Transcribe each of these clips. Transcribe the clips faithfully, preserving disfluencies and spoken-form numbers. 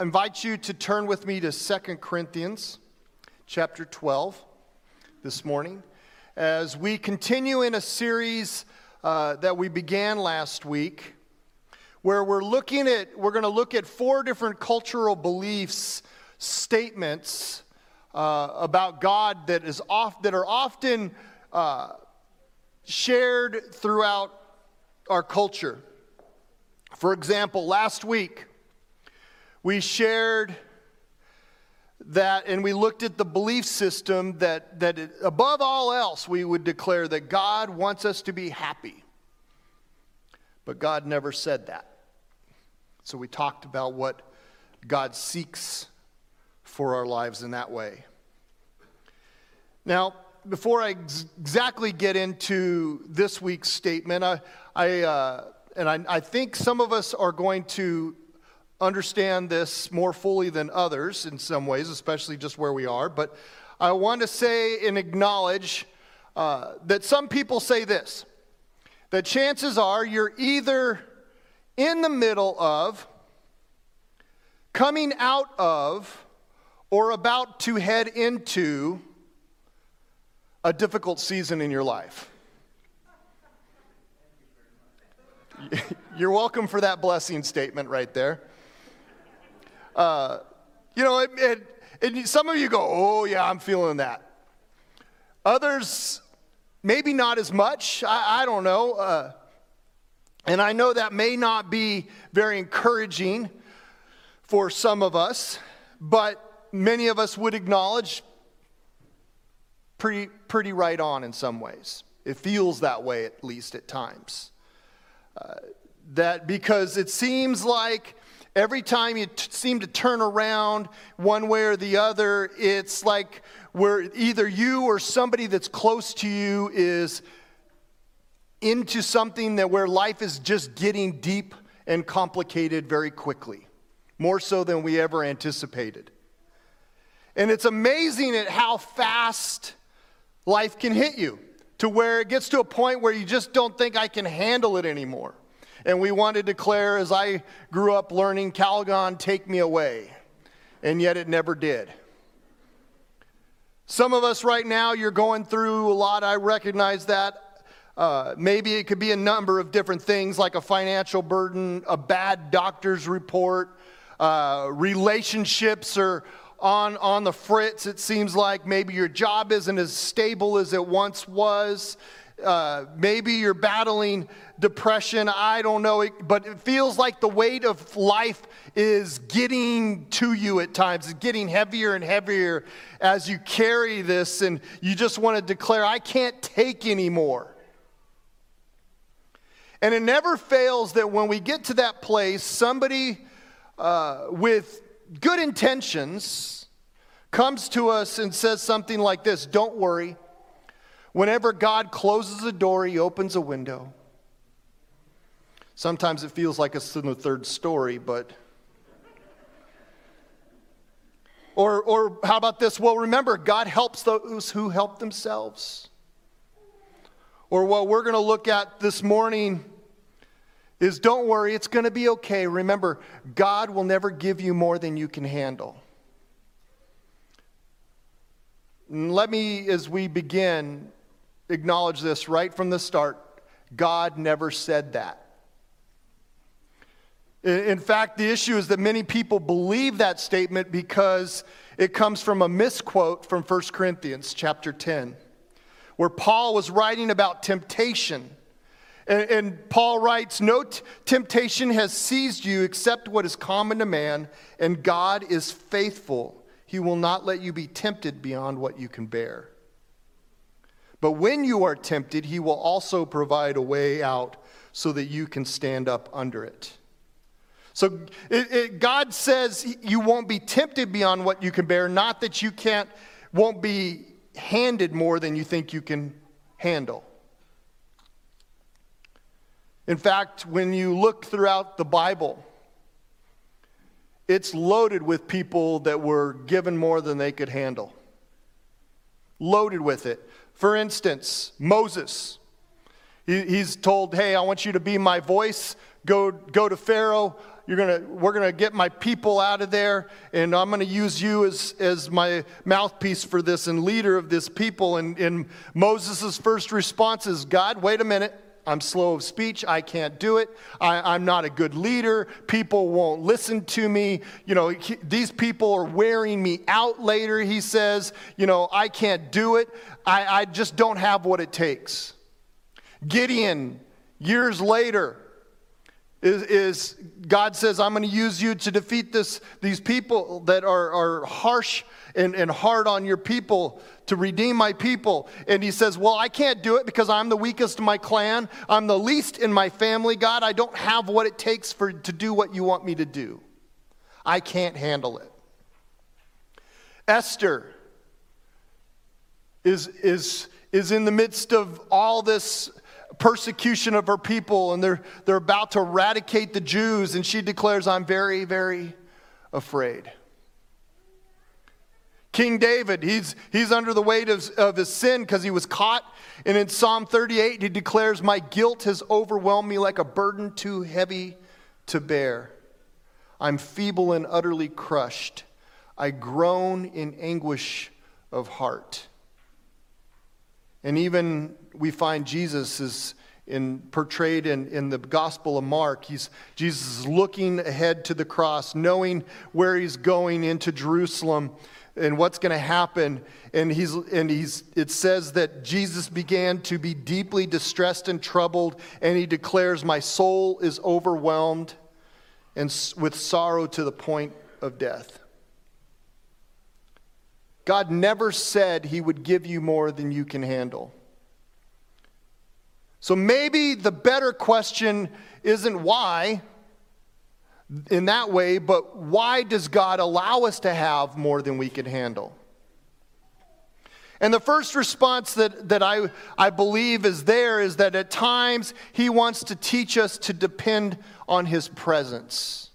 invite you to turn with me to Second Corinthians chapter twelve this morning as we continue in a series uh, that we began last week where we're looking at, we're going to look at four different cultural beliefs, statements uh, about God that is off, that are often uh, shared throughout our culture. For example, last week, we shared that, and we looked at the belief system that, that it, above all else, we would declare that God wants us to be happy. But God never said that. So we talked about what God seeks for our lives in that way. Now, before I ex- exactly get into this week's statement, I, I uh, and I, I think some of us are going to understand this more fully than others in some ways, especially just where we are. But I want to say and acknowledge uh, that some people say this, that chances are you're either in the middle of, coming out of, or about to head into a difficult season in your life. You're welcome for that blessing statement right there. Uh, you know, it, it, it, some of you go, oh yeah, I'm feeling that. Others, maybe not as much. I, I don't know. Uh, and I know that may not be very encouraging for some of us, but many of us would acknowledge pretty, pretty right on in some ways. It feels that way, at least at times. Uh, that because it seems like every time you t- seem to turn around one way or the other, it's like where either you or somebody that's close to you is into something that where life is just getting deep and complicated very quickly, more so than we ever anticipated. And it's amazing at how fast life can hit you to where it gets to a point where you just don't think I can handle it anymore. And we want to declare, as I grew up learning, Calgon, take me away. And yet it never did. Some of us right now, you're going through a lot. I recognize that. Uh, maybe it could be a number of different things like a financial burden, a bad doctor's report, uh, relationships are on, on the fritz. It seems like maybe your job isn't as stable as it once was. Uh, maybe you're battling depression. I don't know, but it feels like the weight of life is getting to you at times. It's getting heavier and heavier as you carry this, and you just want to declare, I can't take anymore. And it never fails that when we get to that place, somebody uh, with good intentions comes to us and says something like this: don't worry. Whenever God closes a door, he opens a window. Sometimes it feels like it's in the third story, but... Or, or how about this? Well, remember, God helps those who help themselves. Or what we're going to look at this morning is, don't worry, it's going to be okay. Remember, God will never give you more than you can handle. And let me, as we begin, acknowledge this right from the start. God never said that. In fact, the issue is that many people believe that statement because it comes from a misquote from First Corinthians chapter ten, where Paul was writing about temptation. And, and Paul writes, no t- temptation has seized you except what is common to man, and God is faithful. He will not let you be tempted beyond what you can bear. But when you are tempted, he will also provide a way out so that you can stand up under it. So it, it, God says you won't be tempted beyond what you can bear, not that you can't, won't be handed more than you think you can handle. In fact, when you look throughout the Bible, it's loaded with people that were given more than they could handle. Loaded with it. For instance, Moses. He, he's told, hey, I want you to be my voice. Go, go to Pharaoh. you're gonna, we're going to get my people out of there, and I'm going to use you as, as my mouthpiece for this and leader of this people. And, and Moses' first response is, God, wait a minute. I'm slow of speech. I can't do it. I, I'm not a good leader. People won't listen to me. You know, he, these people are wearing me out later, he says. You know, I can't do it. I, I just don't have what it takes. Gideon, years later, is, is God says, I'm going to use you to defeat this, these people that are, are harsh and, and hard on your people, to redeem my people. And he says, well, I can't do it because I'm the weakest in my clan. I'm the least in my family, God. I don't have what it takes for to do what you want me to do. I can't handle it. Esther is, is, is in the midst of all this persecution of her people, and they're, they're about to eradicate the Jews, and she declares, I'm very, very afraid. King David, he's, he's under the weight of, of his sin because he was caught. And in Psalm thirty-eight, he declares, my guilt has overwhelmed me like a burden too heavy to bear. I'm feeble and utterly crushed. I groan in anguish of heart. And even we find Jesus is in, portrayed in, in the Gospel of Mark. He's, Jesus is looking ahead to the cross, knowing where he's going into Jerusalem and what's going to happen. And he's and he's it says that Jesus began to be deeply distressed and troubled, and he declares, my soul is overwhelmed and with sorrow to the point of death. God never said he would give you more than you can handle. So maybe the better question isn't why in that way, but why does God allow us to have more than we can handle? And the first response that, that I, I believe is there is that at times he wants to teach us to depend on his presence.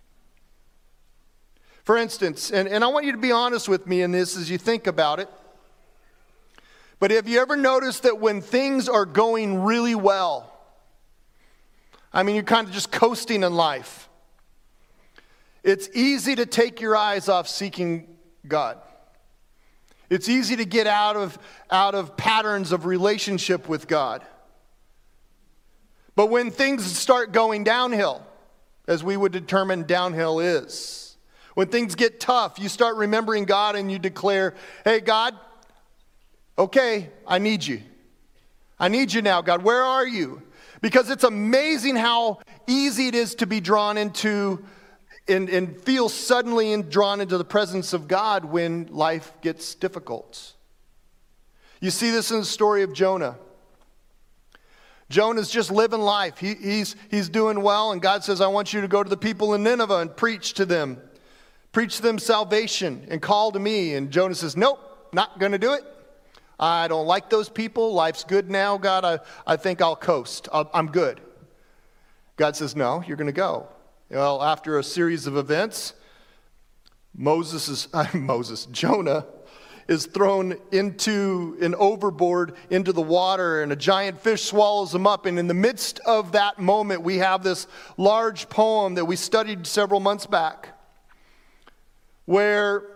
For instance, and, and I want you to be honest with me in this as you think about it, but have you ever noticed that when things are going really well, I mean, you're kind of just coasting in life, it's easy to take your eyes off seeking God. It's easy to get out of, out of patterns of relationship with God. But when things start going downhill, as we would determine downhill is, when things get tough, you start remembering God and you declare, hey, God, okay, I need you. I need you now, God. Where are you? Because it's amazing how easy it is to be drawn into And, and feel suddenly in, drawn into the presence of God when life gets difficult. You see this in the story of Jonah. Jonah's just living life. He, he's, he's doing well, and God says, I want you to go to the people in Nineveh and preach to them. Preach to them salvation and call to me. And Jonah says, nope, not going to do it. I don't like those people. Life's good now, God. I, I think I'll coast. I'll, I'm good. God says, no, you're going to go. Well, after a series of events, Moses is, uh, Moses, Jonah is thrown into an overboard into the water, and a giant fish swallows him up. And in the midst of that moment, we have this large poem that we studied several months back, where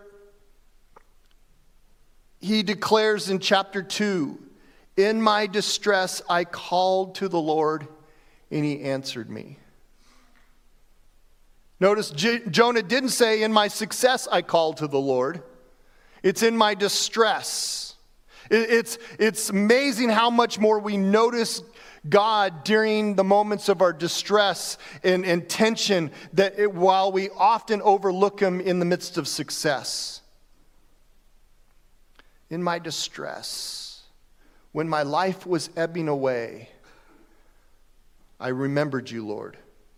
he declares in chapter two, in my distress I called to the Lord, and he answered me. Notice J- Jonah didn't say, in my success I called to the Lord. It's in my distress. It, it's, it's amazing how much more we notice God during the moments of our distress and, and tension, that it, while we often overlook him in the midst of success. In my distress, when my life was ebbing away, I remembered you, Lord.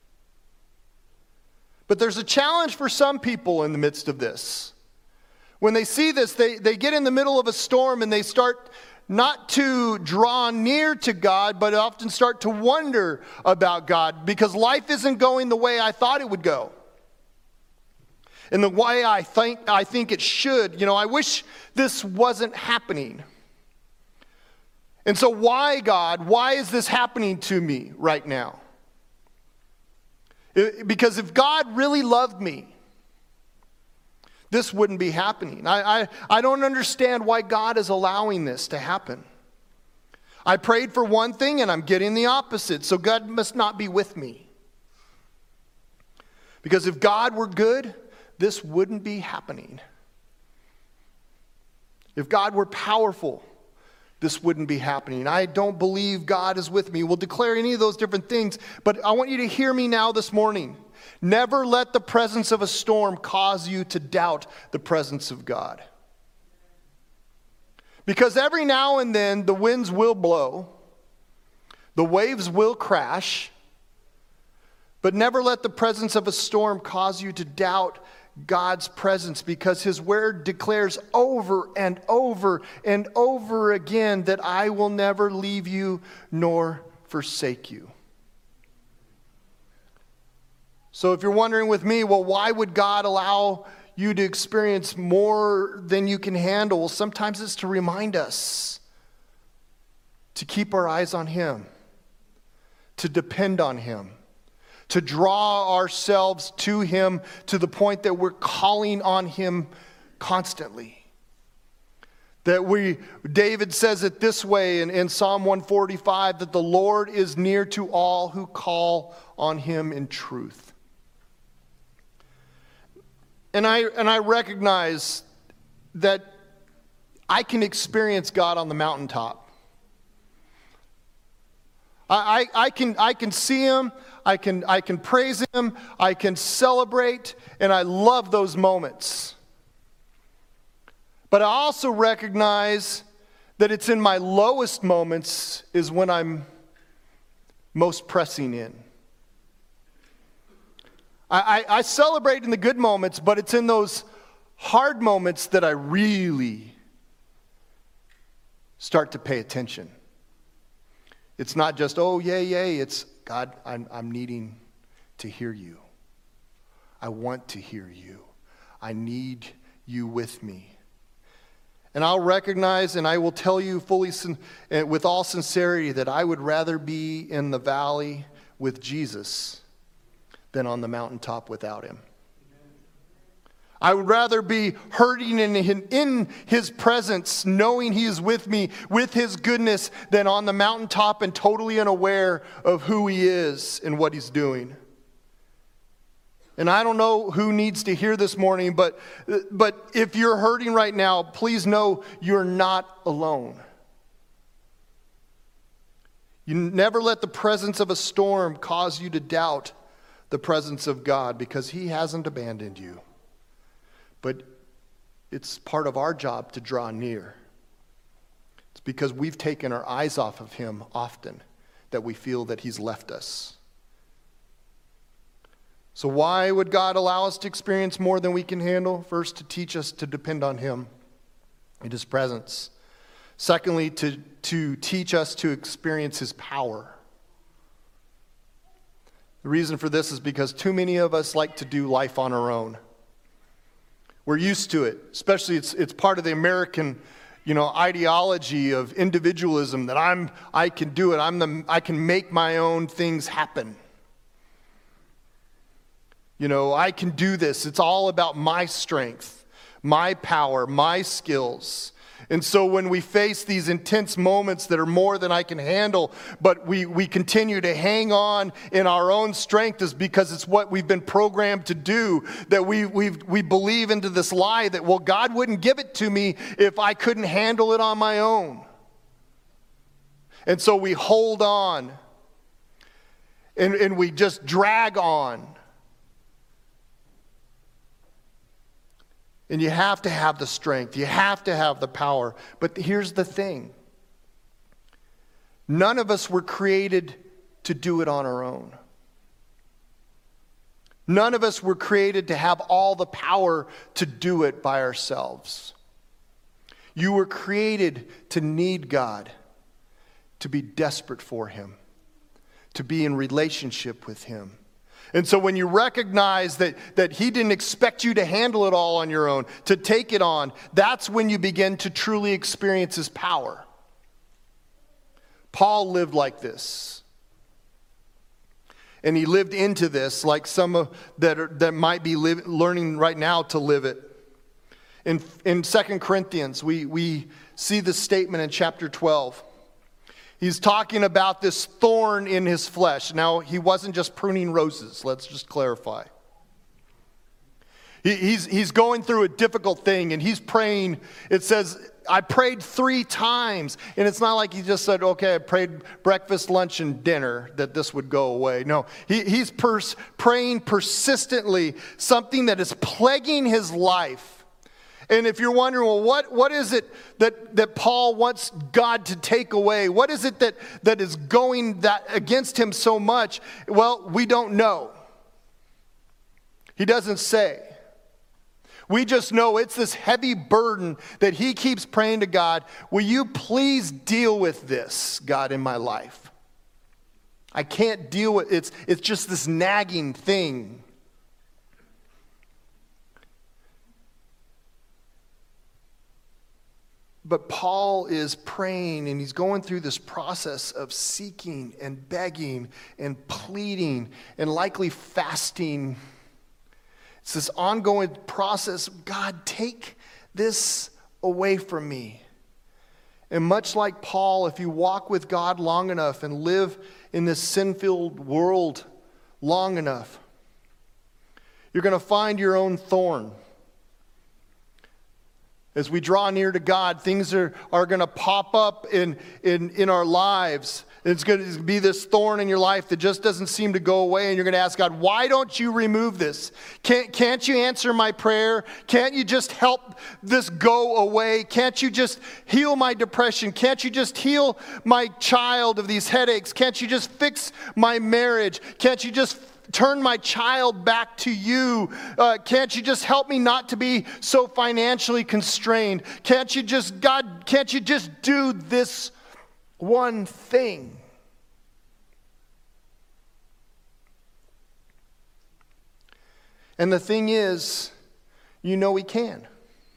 But there's a challenge for some people in the midst of this. When they see this, they, they get in the middle of a storm and they start not to draw near to God, but often start to wonder about God because life isn't going the way I thought it would go. And the way I think, I think it should. You know, I wish this wasn't happening. And so why, God? Why is this happening to me right now? It- because if God really loved me, this wouldn't be happening. I, I, I don't understand why God is allowing this to happen. I prayed for one thing and I'm getting the opposite, so God must not be with me. Because if God were good, this wouldn't be happening. If God were powerful, this wouldn't be happening. I don't believe God is with me. We'll declare any of those different things, but I want you to hear me now this morning. Never let the presence of a storm cause you to doubt the presence of God. Because every now and then the winds will blow, the waves will crash, but never let the presence of a storm cause you to doubt God's presence, because his word declares over and over and over again that I will never leave you nor forsake you. So if you're wondering with me, well, why would God allow you to experience more than you can handle? Well, sometimes it's to remind us to keep our eyes on him, to depend on him, to draw ourselves to him to the point that we're calling on him constantly. That we, David says it this way in, in Psalm one forty-five, that the Lord is near to all who call on him in truth. And I, and I recognize that I can experience God on the mountaintop. I, I, I, can, I can see him, I can, I can praise him, I can celebrate, and I love those moments. But I also recognize that it's in my lowest moments is when I'm most pressing in. I, I, I celebrate in the good moments, but it's in those hard moments that I really start to pay attention. It's not just, oh, yay, yay. It's, God, I'm, I'm needing to hear you. I want to hear you. I need you with me. And I'll recognize and I will tell you fully, with all sincerity, that I would rather be in the valley with Jesus than on the mountaintop without him. I would rather be hurting in, in his presence, knowing he is with me, with his goodness, than on the mountaintop and totally unaware of who he is and what he's doing. And I don't know who needs to hear this morning, but, but if you're hurting right now, please know you're not alone. You never let the presence of a storm cause you to doubt the presence of God, because he hasn't abandoned you. But it's part of our job to draw near. It's because we've taken our eyes off of him often that we feel that he's left us. So why would God allow us to experience more than we can handle? First, to teach us to depend on him in his presence. Secondly, to, to teach us to experience his power. The reason for this is because too many of us like to do life on our own. We're used to it, especially it's it's part of the American, you know, ideology of individualism that I'm I can do it. I'm the I can make my own things happen. You know, I can do this. It's all about my strength, my power, my skills. And so when we face these intense moments that are more than I can handle, but we, we continue to hang on in our own strength, is because it's what we've been programmed to do, that we we we believe into this lie that, well, God wouldn't give it to me if I couldn't handle it on my own. And so we hold on and, and we just drag on. And you have to have the strength. You have to have the power. But here's the thing. None of us were created to do it on our own. None of us were created to have all the power to do it by ourselves. You were created to need God, to be desperate for him, to be in relationship with him. And so when you recognize that, that he didn't expect you to handle it all on your own, to take it on, that's when you begin to truly experience his power. Paul lived like this. And he lived into this like some of that are, that might be live, learning right now to live it. In, in Second Corinthians, we, we see this statement in chapter twelve. He's talking about this thorn in his flesh. Now, he wasn't just pruning roses. Let's just clarify. He, he's, he's going through a difficult thing, and he's praying. It says, I prayed three times. And it's not like he just said, okay, I prayed breakfast, lunch, and dinner, that this would go away. No, he, he's pers- praying persistently, something that is plaguing his life. And if you're wondering, well, what, what is it that, that Paul wants God to take away? What is it that, that is going that against him so much? Well, we don't know. He doesn't say. We just know it's this heavy burden that he keeps praying to God. Will you please deal with this, God, in my life? I can't deal with it. It's, it's just this nagging thing. But Paul is praying, and he's going through this process of seeking and begging and pleading and likely fasting. It's this ongoing process. God, take this away from me. And much like Paul, if you walk with God long enough and live in this sin-filled world long enough, you're going to find your own thorn. As we draw near to God, things are, are going to pop up in, in, in our lives. It's going to be this thorn in your life that just doesn't seem to go away. And you're going to ask God, why don't you remove this? Can't, can't you answer my prayer? Can't you just help this go away? Can't you just heal my depression? Can't you just heal my child of these headaches? Can't you just fix my marriage? Can't you just turn my child back to you? Uh, can't you just help me not to be so financially constrained? Can't you just, God, can't you just do this one thing? And the thing is, you know he can.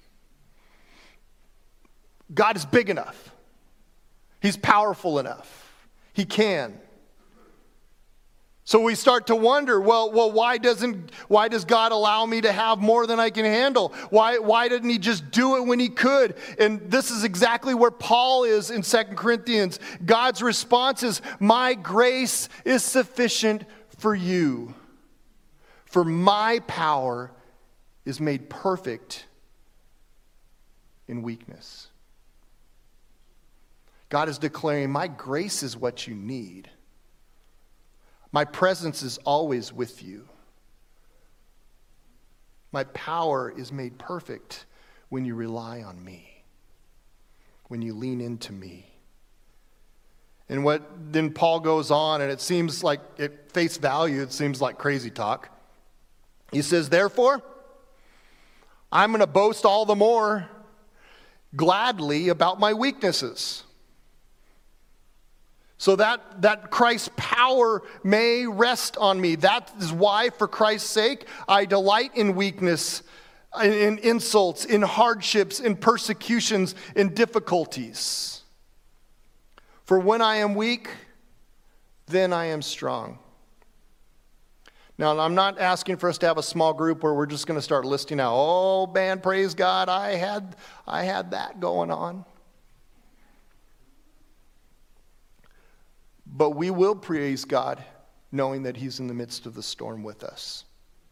God is big enough. He's powerful enough. He can. So we start to wonder, well, well, why doesn't, why does God allow me to have more than I can handle? Why, why didn't he just do it when he could? And this is exactly where Paul is in Second Corinthians. God's response is, my grace is sufficient for you, for my power is made perfect in weakness. God is declaring, my grace is what you need. My presence is always with you. My power is made perfect when you rely on me, when you lean into me. And what then Paul goes on, and it seems like at face value, it seems like crazy talk. He says, therefore, I'm going to boast all the more gladly about my weaknesses, so that, that Christ's power may rest on me. That is why, for Christ's sake, I delight in weakness, in, in insults, in hardships, in persecutions, in difficulties. For when I am weak, then I am strong. Now, I'm not asking for us to have a small group where we're just going to start listing out, oh, man, praise God, I had, I had that going on. But we will praise God knowing that he's in the midst of the storm with us.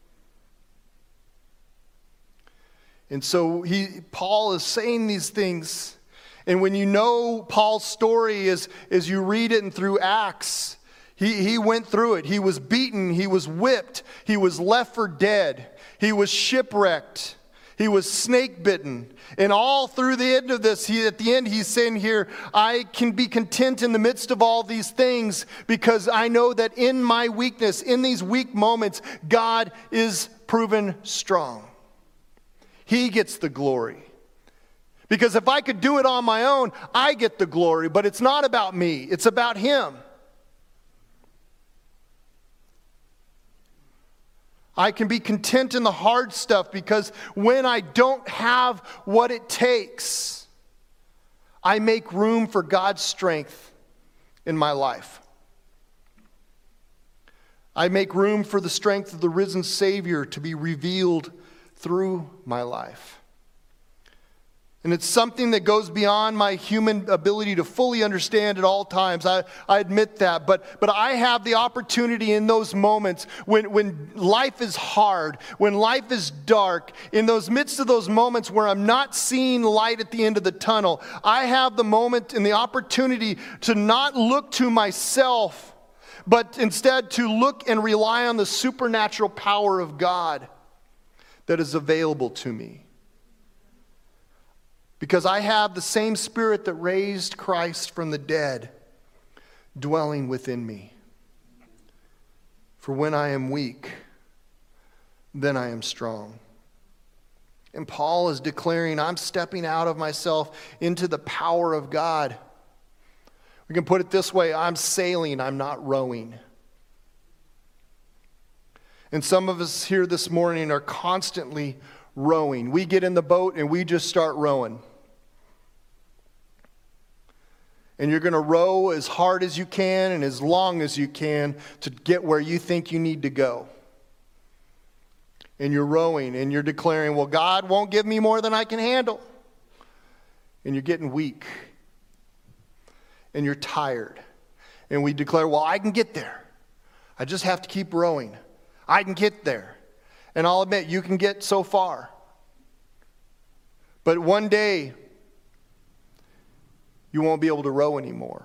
And so he, Paul is saying these things. And when you know Paul's story as, as you read it and through Acts, he, he went through it. He was beaten. He was whipped. He was left for dead. He was shipwrecked. He was snake bitten. And all through the end of this, he, at the end, he's saying here, I can be content in the midst of all these things because I know that in my weakness, in these weak moments, God is proven strong. He gets the glory. Because if I could do it on my own, I get the glory. But it's not about me. It's about him. I can be content in the hard stuff because when I don't have what it takes, I make room for God's strength in my life. I make room for the strength of the risen Savior to be revealed through my life. And it's something that goes beyond my human ability to fully understand at all times. I, I admit that. But, but I have the opportunity in those moments when, when life is hard, when life is dark, in those midst of those moments where I'm not seeing light at the end of the tunnel, I have the moment and the opportunity to not look to myself, but instead to look and rely on the supernatural power of God that is available to me. Because I have the same Spirit that raised Christ from the dead dwelling within me. For when I am weak, then I am strong. And Paul is declaring, I'm stepping out of myself into the power of God. We can put it this way, I'm sailing, I'm not rowing. And some of us here this morning are constantly rowing. We get in the boat and we just start rowing. And you're going to row as hard as you can and as long as you can to get where you think you need to go. And you're rowing and you're declaring, well, God won't give me more than I can handle. And you're getting weak. And you're tired. And we declare, well, I can get there. I just have to keep rowing. I can get there. And I'll admit, you can get so far. But one day, you won't be able to row anymore.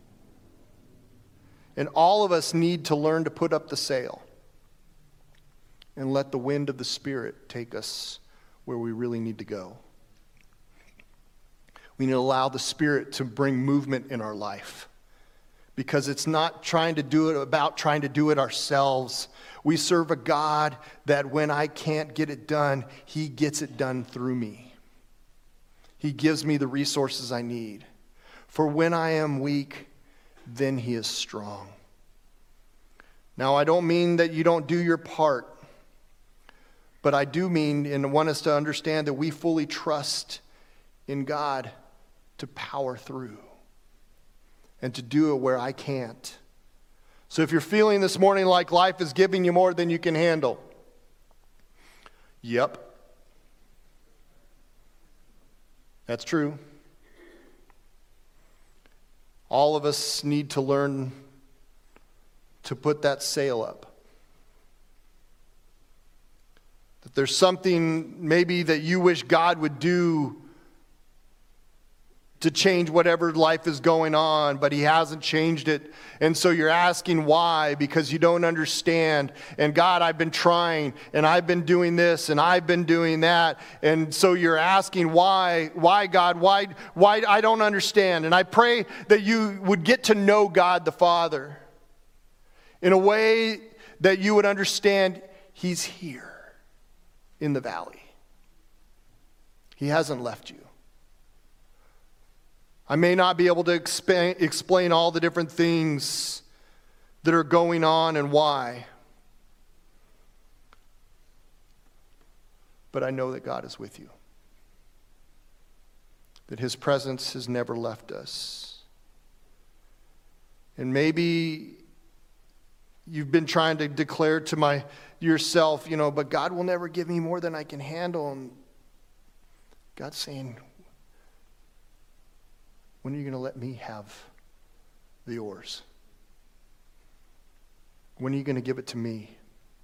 And all of us need to learn to put up the sail and let the wind of the Spirit take us where we really need to go. We need to allow the Spirit to bring movement in our life. Because it's not trying to do it about trying to do it ourselves. We serve a God that when I can't get it done, He gets it done through me. He gives me the resources I need. For when I am weak, then He is strong. Now, I don't mean that you don't do your part. But I do mean and want us to understand that we fully trust in God to power through. And to do it where I can't. So if you're feeling this morning like life is giving you more than you can handle, yep. That's true. All of us need to learn to put that sail up. That there's something maybe that you wish God would do to change whatever life is going on, but He hasn't changed it. And so you're asking why, because you don't understand. And God, I've been trying, and I've been doing this, and I've been doing that. And so you're asking why, why God, why, why I don't understand. And I pray that you would get to know God the Father in a way that you would understand He's here in the valley. He hasn't left you. I may not be able to expa- explain all the different things that are going on and why. But I know that God is with you. That His presence has never left us. And maybe you've been trying to declare to my yourself, you know, but God will never give me more than I can handle. And God's saying, when are you going to let me have the oars? When are you going to give it to me?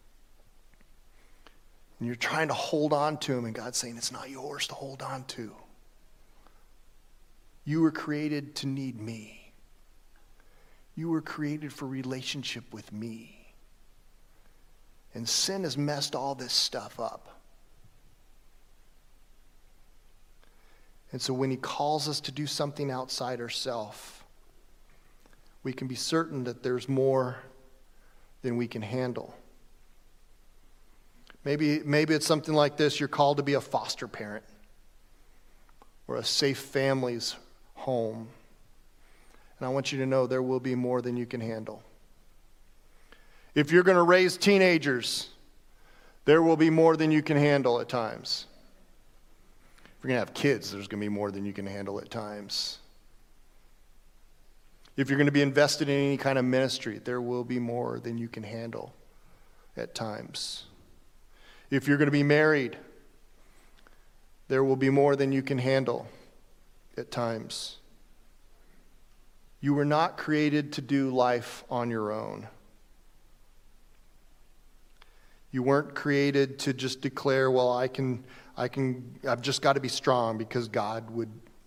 And you're trying to hold on to Him, and God's saying, it's not yours to hold on to. You were created to need me. You were created for relationship with me. And sin has messed all this stuff up. And so when He calls us to do something outside ourselves, we can be certain that there's more than we can handle. Maybe, maybe it's something like this. You're called to be a foster parent or a safe family's home. And I want you to know there will be more than you can handle. If you're going to raise teenagers, there will be more than you can handle at times. If you're going to have kids, there's going to be more than you can handle at times. If you're going to be invested in any kind of ministry, there will be more than you can handle. at times. If you're going to be married, there will be more than you can handle at times. You were not created to do life on your own. You weren't created to just declare, well, I can, I can, I've just got to be strong because God would.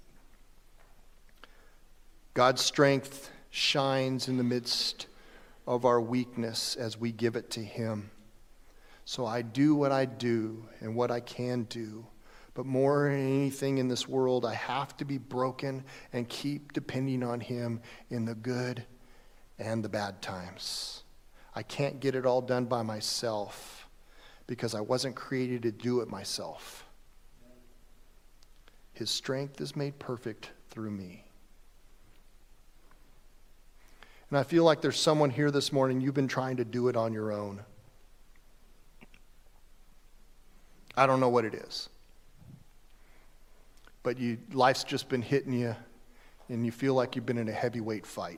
God's strength shines in the midst of our weakness as we give it to Him. So I do what I do and what I can do. But more than anything in this world, I have to be broken and keep depending on Him in the good and the bad times. I can't get it all done by myself because I wasn't created to do it myself. His strength is made perfect through me. And I feel like there's someone here this morning, you've been trying to do it on your own. I don't know what it is. But you, life's just been hitting you, and you feel like you've been in a heavyweight fight.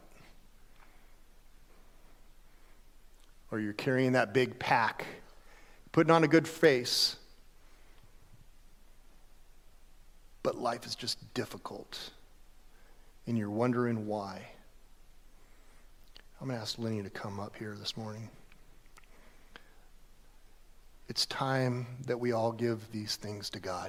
Or you're carrying that big pack, putting on a good face. But life is just difficult, and you're wondering why. I'm going to ask Lenny to come up here this morning. It's time that we all give these things to God.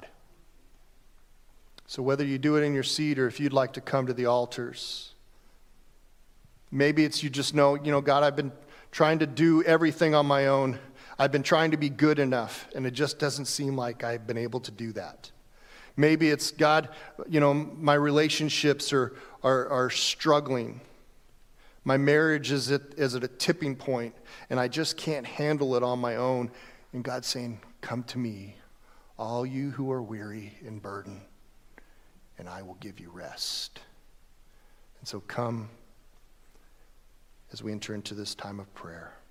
So whether you do it in your seat or if you'd like to come to the altars, maybe it's you just know, you know, God, I've been trying to do everything on my own. I've been trying to be good enough, and it just doesn't seem like I've been able to do that. Maybe it's, God, you know, my relationships are are, are struggling. My marriage is at, is at a tipping point, and I just can't handle it on my own. And God's saying, come to me, all you who are weary and burdened, and I will give you rest. And so come as we enter into this time of prayer.